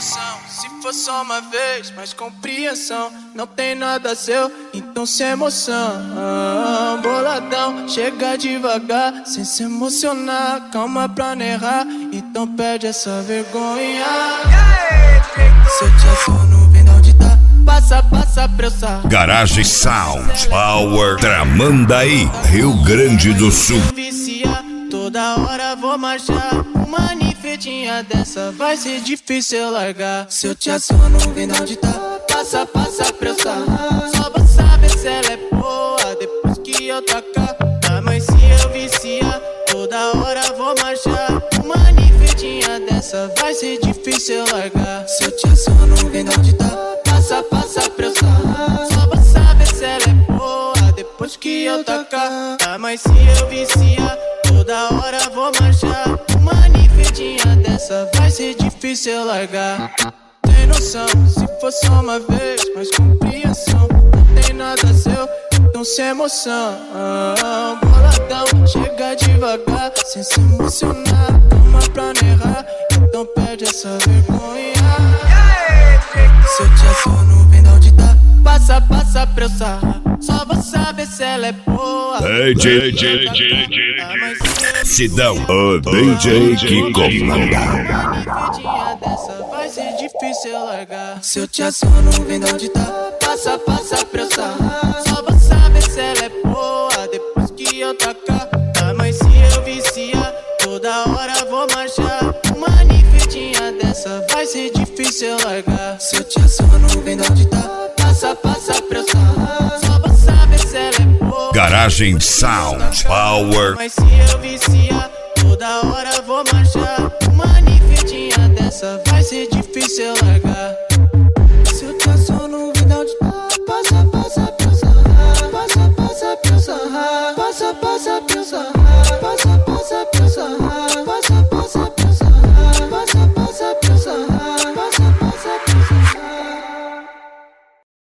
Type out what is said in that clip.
noção, se for só uma vez, mais compreensão. Não tem nada seu, então sem emoção. Boladão, chega devagar, sem se emocionar. Calma pra não errar, então perde essa vergonha. Se eu te assono, vem da onde tá. Passa pra eu sair. Garage Sound Power Tramandaí, Rio Grande do Sul. Toda hora vou marchar. Uma ninfetinha dessa vai ser difícil eu largar. Se eu te assono, vem da onde tá. Passa pra eu sair. Só vou saber se ela é boa depois que eu tacar. Mas se eu viciar, toda hora vou marchar. Uma ninfetinha dessa vai ser difícil eu largar. Se eu te assono, vem da onde tá. Passa pra eu sair. Só vou saber se ela é boa depois que eu tacar. Mas se eu viciar, toda hora vou marchar. Uma ninfetinha dessa vai ser difícil eu largar. Tem noção, se for só uma vez, mais compreensão. Não tem nada seu, então sem emoção. Boladão, chega devagar, sem se emocionar. Calma pra não errar, então perde essa vergonha. Se eu te assono, vem da onde tá. Passa pra eu sair. Só vou saber se ela é boa. DJ Sidão, o DJ que comanda. Dessa vai ser difícil eu largar. Se eu te assono, vem da onde tá. Passa pra eu sair. Só vou saber se ela é boa depois que eu tacar. Mas se eu viciar, toda hora vou marchar. Uma ninfetinha dessa vai ser difícil eu largar. Se eu te assono, vem da onde tá. Passa pra eu sair. Só vou saber se ela é boa. Garagem Sound Power. Mas se eu viciar, toda hora vou marchar. Uma ninfetinha dessa vai ser difícil eu largar.